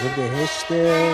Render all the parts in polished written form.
بهشت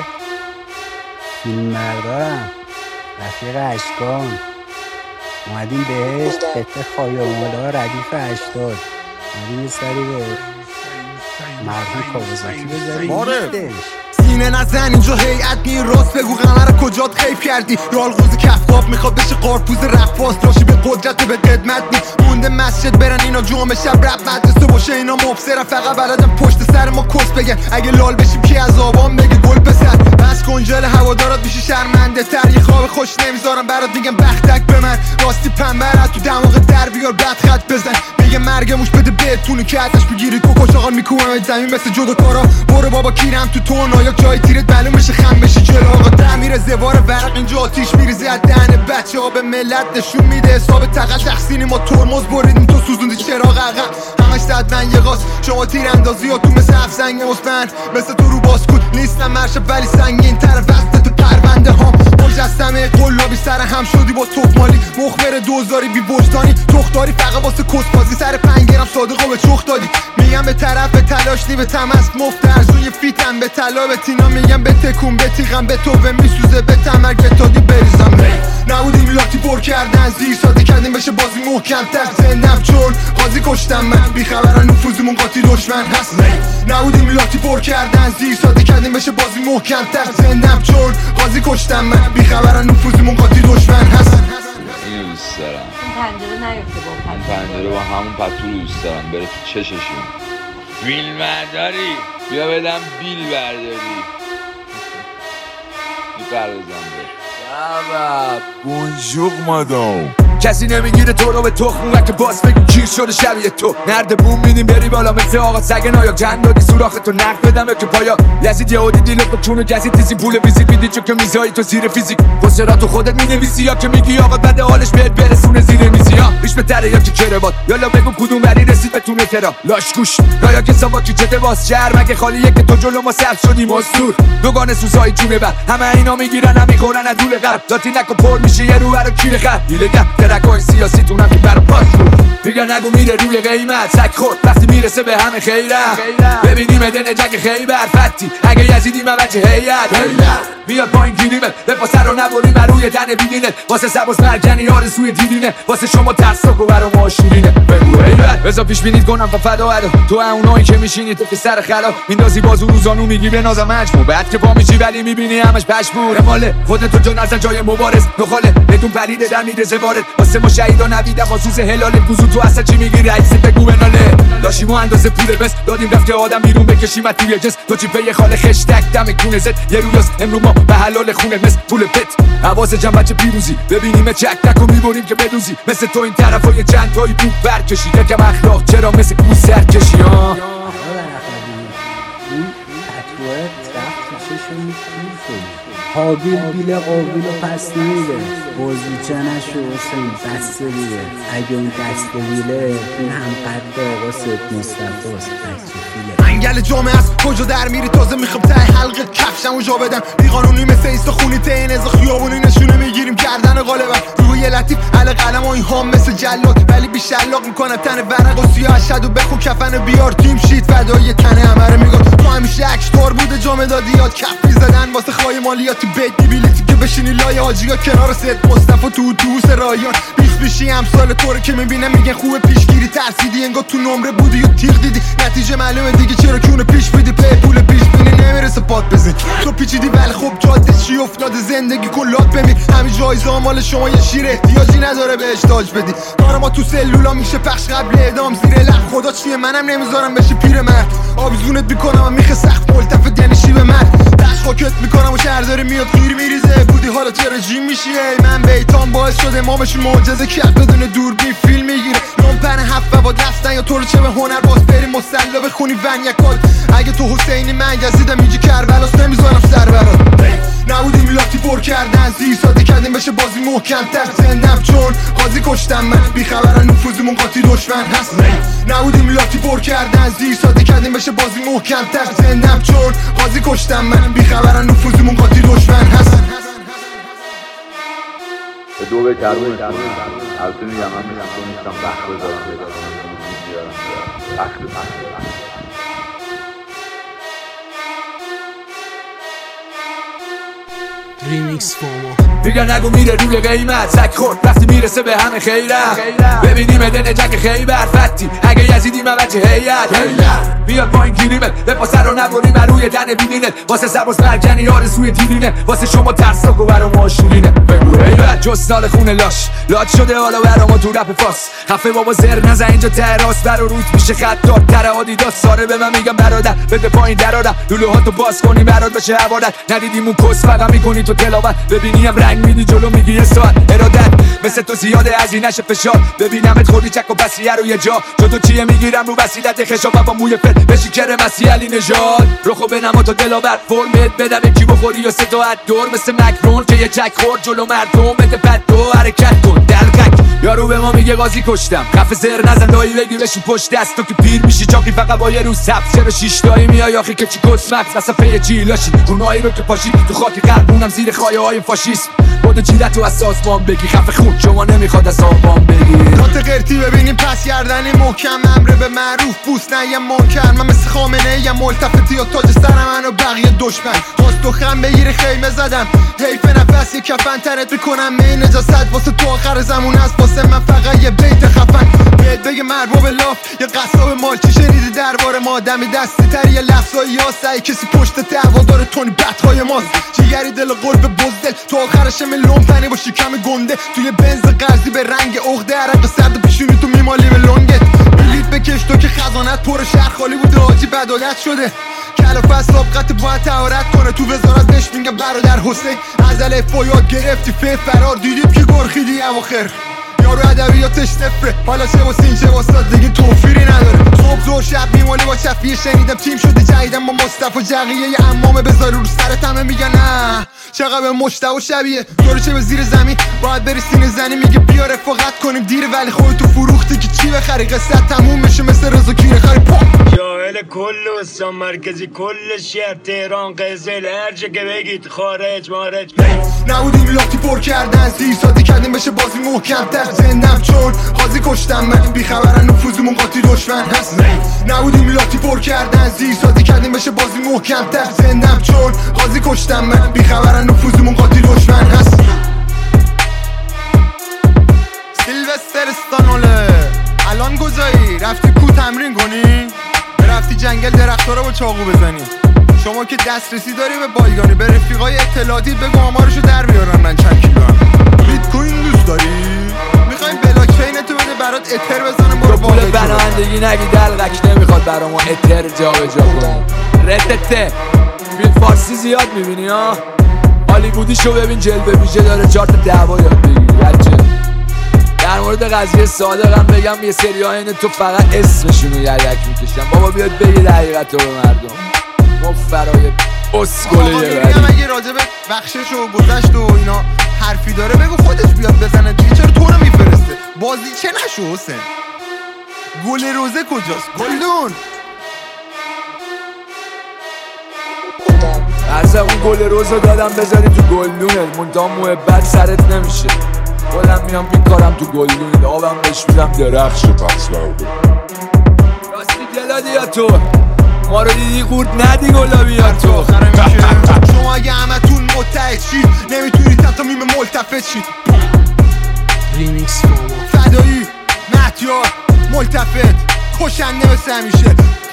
فیلم بردارم رفیق اشکان اومدیم بهشت خطه خایمالا ردیف 80 اومدیم یه سری به مرحوم کاوزاکی بذاریم سینه نزن اینجا هیئت نی راست بگو قمر کجات خیف کردی رالغوز کفاف میخواد بشه قارپوز رفاس راشی به قدرت و به قدمت نی مونده مسجد برن اینا جمعه شب رب مدرسه باشه اینا مبصرن فقط بلدن پشت سر ما کس بگن اگه لال بشیم کی از آبان بگه گل بسر بس کنجل هوادارات میشی شرمنده تر یه خواب خوش نمیذارم برات میگم بختک به من راستی پنبر از تو دماغ در بیار بد خط بزن میگه مرگ موش بده بهتونو که ازش بگیری کوکو چاقال میکوبم زمین مثل جودوکارا برو بابا کیرم تو تون یا جای تیرت معلوم بشه خم بشی جلو آقا تعمیر زوار ورق اینجا آتیش میریزه از دهن بچه‌ها به ملت نشون میده حساب تقل تقسیمی ما ترمز بریدیم تو سوزوندی چراغ عقب همش زد من یه غاز شما تیراندازی ها تو مثل افسنگ مصبن مثل تو رو باسکوت نیستم مرشب ولی سنگین تر وسط تو پرونده ها مجسمه قلابی سر هم شدی با توپمالی مخبر دوزاری بی وجدانی تخداری فقط واسه کسبازی سر 5 گرم صادقو به چخ دادی میگم به طرف تلاش نی به تمست مفت ارزون یه فیتم به طلا به تینا میگم به تکون به تیغم به تو به میسوزه به تمر گتادی بریزم نبودیم لاتی پر کردن زیر ساده کردیم بشه بازی محکم تر زندم چون قاضی کشتم من بیخبرن نفوذمون قاطی دشمن هست نبودیم لاتی پر کردن زیر ساده کردیم بشه بازی محکم تر زندم چون قاضی کشتم من بیخبرن نفوذمون قاطی دشمن هست اینو دوست دارم پنجره نیفته با این پنجره با همون پتو رو دوست دارم بره تو چششون بیل برداری بیا بدم بیل برداری میپردازم به بونجور مادام کسی نمیگیره تو رو به تخمون که باز بگیم کیر شده شبیه تو نرد بوم میدیم بری بالا مثل آقا سگن آیا جند دادی سوراخ تو نقد بدم یا که پایا لزید یه عادی دیلت با چون گزید تیزی پول ویزیت میدی چون که میزایی تو زیر فیزیک پسترها تو خودت مینویسی یا که میگی آقا بده حالش بهت برسونه زیر میزی ها ریش به تره یا که کروات یالا بگو کدوم ولی رسید بتونه ترا لاش گوش یا که سوا کی چته باز شهر مگه خالیه که تو جلو ما سبز شدی مستور دوگانه سوزای جونه بر همه اینا میگیرن هم میخورن از دول غرب ذاتی نکو پر میشه یه رو برو کیره خر دیلگه ترکای سیاسی تونم که برا پاس میگن نگو میره روی قیمت سگ خورد وقتی میرسه به همه خیرم ببینیم دن جنگ خیبر فتی اگه یزیدی من بچه هیئت بیاد پایین گیریمت بپا سر رو نبریم روی تن بیدینت واسه سباس مرگنی آرزوی دیدینه واسه شما ترساک و برا ما شیرینه بگو هیبت بزا پیش بینید کنم تا فدا هدو تو اونایی که میشینی تو که سر خلا میندازی بازو روزانو میگی به نازم مجموع بعد که پا میشی ولی میبینی همش پشمور ماله خودتو جا نزن جای مبارز نخاله بدون پلیده در میده زوارد واسه ما شهیدا نویدم خصوص هلال گوزو تو اصلا چی میگی رئیس بگو بناله داشتیم و اندازه پول بس دادیم رفت که آدم بیرون بکشیم توی جس تو چی پی خاله خشتک دم کونه زد یه روز امرو ما به حلال خونه مثل پول پت حواس جمع بچه پیروزی ببینیم چک تکو میبریم که بدوزی مثل تو این طرفای چند تایی بوک برکشی کم اخلاق چرا مثل گوز سرکشی ها این پتوه رفت تو چشم حابیل بیل قابیل و پس نمیده بازیچه نشو حسین دست بیده اگه اون دست بیله این هم قد آقا سید مصطفی است بچه فیله انگل جامعه است کجا در میری تازه میخوام ته حلقه کفشم و جا بدم بیقانونی مثل ایستا خونی تین از خیابونی نشونه میگیریم گردن غالبم روی لطیف عل قلم و این هام مثل جلاد ولی بی شلاق میکنم تن ورق و سیاه اشد و بخون کفن بیار تیم شیت فدای تنه همه رو میگم تو همیشه اکشتار بوده جامعه دادی یاد کفی زدن واسه خواهی مالیاتی بیت میبیلیتی که بشینی لای حاجیا کنار سید مصطفی تو اتوبوس رایان بیخ بیشی امسال طوره که میبینم میگن خوبه پیشگیری ترسیدی انگار تو نمره بودی و تیغ دیدی نتیجه معلومه دیگه چرا کونه پیش میدی پی پول پیش بینی نمیرسه پات بزن تو پیچیدی ولی خب جاده چی افتاده زندگی کلات بمیر همین جایزه مال شما یه شیر احتیاجی نداره بهش تاج بدی کار ما تو سلولا میشه پخش قبل اعدام زیر لب خدا چیه منم نمیذارم بشی پیرمرد آویزونت میکنم و میخه سخت ملتفت یعنی شیب مرد دست خاکت میکنم و شهرداری میاد خیر میریزه بودی حالا چه رژیم میشی من بیتام باعث شده امامشون معجزه کرد بدون دوربین فیلم میگیره لامپن هفت و دستن یا تو رو چه به هنر باز بریم مسلا بخونی ونیکات اگه تو حسینی من یزیدم اینجا کربلاس نمیذارم سر برات نبودیم لاتی پر کردن زیر ساده کردیم بشه بازی محکم تر زندم چون قاضی کشتم من بیخبرن نفوذمون قاطی دشمن هست نبودیم لاتی پر کردن زیر ساده کردیم بشه بازی محکم تر زندم چون قاضی کشتم من بیخبرن نفوذمون قاطی دشمن هست به دو به کرون البته میگم من میستم بخت بذارم بخت ریمیکس فاما میگن نگو میره روی قیمت سک خورد وقتی میرسه به همه خیرم ببینیم دن جنگ خیبر فتی اگه یزیدی من وجه هیت بیاد با این گیریمت بپاسه رو نبریم روی دن بینینت واسه سرباز مرگنی آرزوی دیرینه واسه شما ترساک و برا ما شورینه بگو هیبت جز سال خونه لاش شده حالا برا ما تو رپ فاس خفه بابا زر نزن اینجا تراس برا روز میشه خطات تر آدیداس ساره به من میگم برادر بده پایین درادم لولوهاتو باز کنی برات بشه عبادت ندیدیم اون کس فقط میکنی تو تلاوت ببینیم رنگ میدی جلو میگی یه ساعت ارادت مثل تو زیاده از این نشه فشار ببینمت خوردی چک و پسیه رو یه جا تو چیه میگیرم رو وسیلت خشاب با موی فل بشی کر مسیح علی نژاد رخو بنما تو دلاور فرمت بدم یکی بخوری یا ستاعت دور مثل مکرون که یه چک خورد جلو مردم بده پد دو حرکت کن دلقک یارو به ما میگه قاضی کشتم خفه زر نزن دایی بگی بشین پشت دست تو که پیر میشی چاقی فقط با یه روز سبز چرا شیش تایی میای آخی که چی کس مکس واسه پی چی لاشی اونایی رو که پاشی تو خاک قلبونم زیر خایه های فاشیسم بودو چیدت تو از سازمان بگی خفه خون شما نمیخواد از آبان بگی رات قرتی ببینیم پس گردنی محکم امر به معروف بوس نه یه منکر من مثل خامنه یه ملتفتی و تاج سر من و بقیه دشمن خواست تو خم بگیری خیمه زدم حیف نفس یه کفن تنت میکنم می نجاست واسه تو آخر زمون هست واسه من فقط یه بیت خفن بهت بگه مربوب لاف یه قصاب مالچی شنیدی درباره ما دمی دستی تر یه لفظایی یا سعی کسی پشت دعوا داره تونی بدهای ماست جیگری دل قلب بزدل تو آخرش میلون تنی با شکم گنده توی بنز قرضی به رنگ عقده عرق سرد پیشونی تو میمالی به لنگت بلیت بکش تو که خزانت پر شهر خالی بوده آجی بدالت شده کلافه سابقت باید تهارت کنه تو وزارت نش میگه برادر حسین از الف با یاد گرفتی فرار دیدیم که گرخیدی اواخر یارو ادبیاتش صفره حالا چه واسه این چه واسه دیگه توفیری نداره صبح زور شب میمالی با شفیه شنیدم تیم شده جدیدم با مصطفی جقیه یه امامه بذاری رو سرت همه میگن نه چقدر به مشتبه شبیه داره چه به زیر زمین باید بری سینه زنی میگه بیا رفاقت کنیم دیره ولی خودتو فروختی که چی بخری قصه تموم میشه مثل رضا کیره خری جاهل کل استان مرکزی کل شهر تهران قزل هر جا که بگید خارج مارج نبودیم لاتی پر کردن زیر ساده کردیم بشه بازی محکم تر زندم چون قاضی کشتم من بیخبرن نفوذمون قاطی دشمن هست نبودیم لاتی پر کردن زیر ساده کردیم بشه بازی محکم تر زندم چون قاضی کشتم من بیخبرن نفوذمون قاطی دشمن هست سیلوستر استانوله الان کجایی؟ رفتی کو تمرین کنی؟ رفتی جنگل درخت‌ها رو با چاقو بزنی شما که دسترسی داری به بایگانی به رفیقای اطلاعاتی بگو آمارشو در بیارن من چند کیلو هم بیت کوین دوست داری؟ میخوایم بلاک چین تو بده برات اتر بزنم برو پول بناهندگی نگی دلقک نمیخواد برا ما اتر جا به جا کنی ردته فیلم فارسی زیاد میبینی ها هالیوودیشو ببین جلوه ویژه داره 4 تا دعوا یاد بگیری در مورد قضیه صادقم بگم یه سری ها اینه تو فقط اسمشونو یدک میکشن بابا بیاد بگید حقیقت رو به مردم مفرای اسکله یه بری اگه راجبه بخشش و گذشت و اینا حرفی داره بگو خودش بیاد بزنه دیگه چرا تو رو میفرسته بازی چه نشو حسین گل روزه کجاست گلدون اصلا اون گل روزو دادم بذاری تو گلدونه منتها محبت سرت نمیشه خودم میام بیکارم تو گلدون آبم بهش میدم درخش پس برده راستی گلادی یا تو ما رو دیدی قورد ندی گلابی یا تو شما اگه همتون متحد شید نمیتونید حتی میمه ملتفت شید ریمیکس فاما فدایی مهدیار ملتفت کشنده مثل همیشه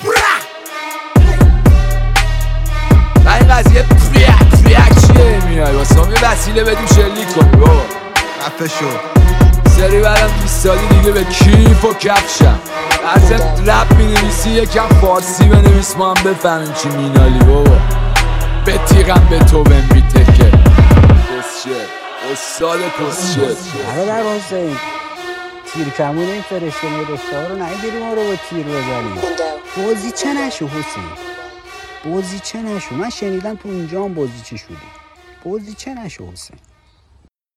و این قضیه پریک چیه میای واسه هم یه وسیله بدیم شلیک کنی بابا رفه شد سری برم 20 سالی دیگه به کیف و کفشم اصلا رپ مینویسی یکم فارسی بنویس ما هم بفهمیم چی مینالی بابا به تیغم به تو بهم بیتکه کسشه استاد کسشه برادر حسین تیر کمون این فرشته مرشته ها رو نگیری ما رو با تیر بزنیم بازی چه نشو حسین بازی چه نشو من شنیدم تو اونجا هم بازی چه شدی بازی چه نشو حسین